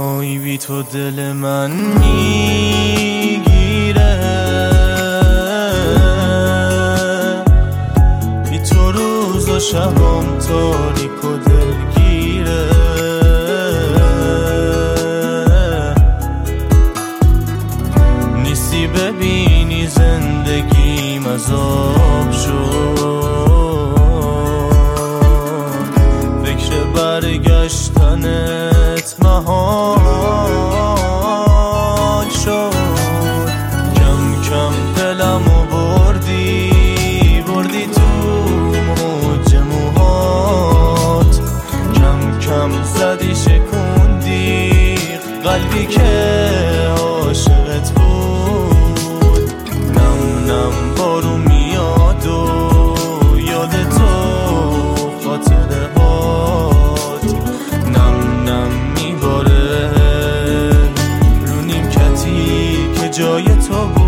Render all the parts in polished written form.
وای بی تو دل من میگیره، بی تو روز و شبم تاریک و دلگیره. نیستی ببینی زندگیم عذاب شد، فکر برگشتنت محال شد. کم کم دلمو بردی تو موج موهات، کم کم زدی شکوندی قلبی که عاشقت بود. نم نم بارون میاد و یاد تو خاطره هات، نم نم میباره رو نیمکتی که جای تو بود.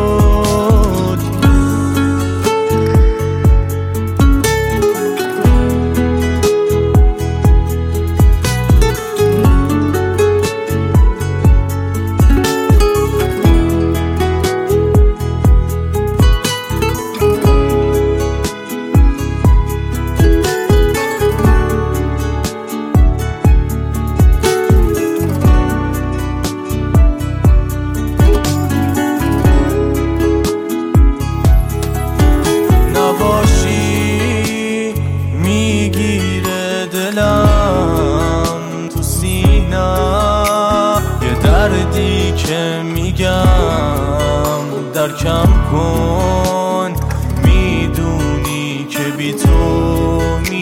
دلم تو سینه یه دردی که میگم درکم کن، میدونی که بی تو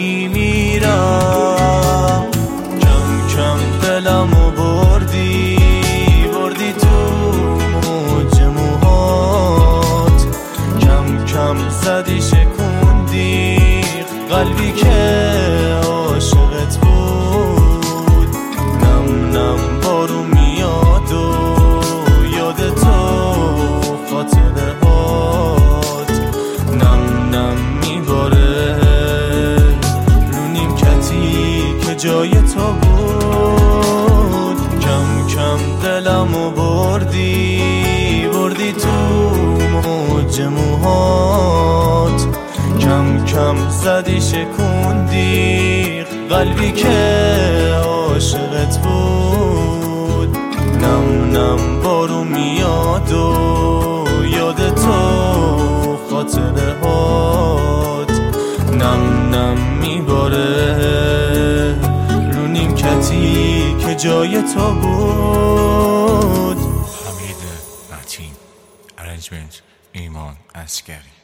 میمیرم. کم کم دلمو بردی تو موج موهات، کم کم زدی شکوندی قلبی که عاشقت بود. نم نم بارون میاد و یاد تو خاطره هات، نم نم میباره رو نیمکتی که جای تو بود. کم کم دلمو بردی تو موج موهات، کم کم زدی شکوندی قلبی که عاشقت بود. نم نم بارون میاد و یاد تو خاطره هات، نم نم میباره رو نیمکتی که جای تو بود. حمید متین، ارنجمنت ایمان عسگری.